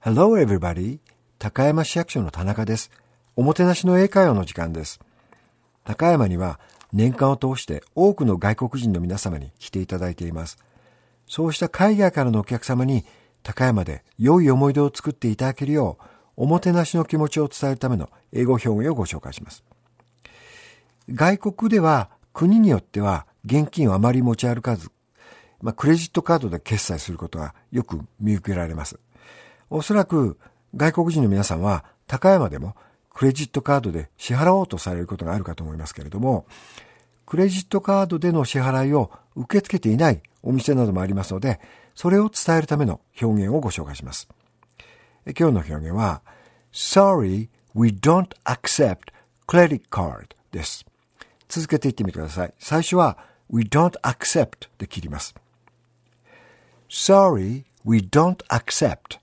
Hello everybody. 高山市役所の田中です。おもてなしの英会話の時間です。高山には年間を通して多くの外国人の皆様に来ていただいています。そうした海外からのお客様に高山で良い思い出を作っていただけるよう、おもてなしの気持ちを伝えるための英語表現をご紹介します。外国では国によっては現金をあまり持ち歩かず、クレジットカードで決済することがよく見受けられます。おそらく外国人の皆さんは高山でもクレジットカードで支払おうとされることがあるかと思いますけれども、クレジットカードでの支払いを受け付けていないお店などもありますので、それを伝えるための表現をご紹介します。今日の表現は Sorry, we don't accept credit card です。続けて言ってみてください。最初は We don't accept で切ります。Sorry, we don't accept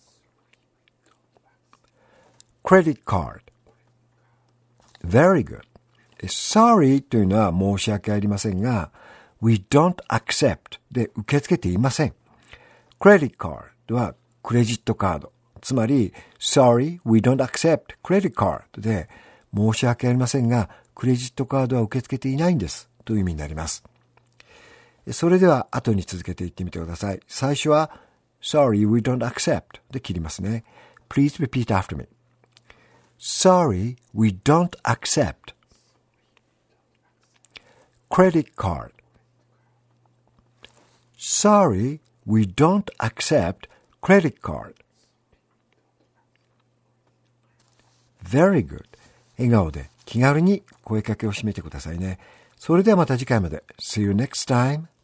credit card. Very good. Sorry というのは申し訳ありませんが、We don't accept で受け付けていません。Credit card はクレジットカード。つまり、Sorry, we don't accept credit card で申し訳ありませんが、クレジットカードは受け付けていないんですという意味になります。それでは後に続けて言ってみてください。最初は Sorry, we don't accept で切りますね。Please repeat after me. Sorry, we don't accept credit card. Sorry, we don't accept credit card. Very good. 笑顔で気軽に声かけを締めてくださいね。それではまた次回まで。See you next time.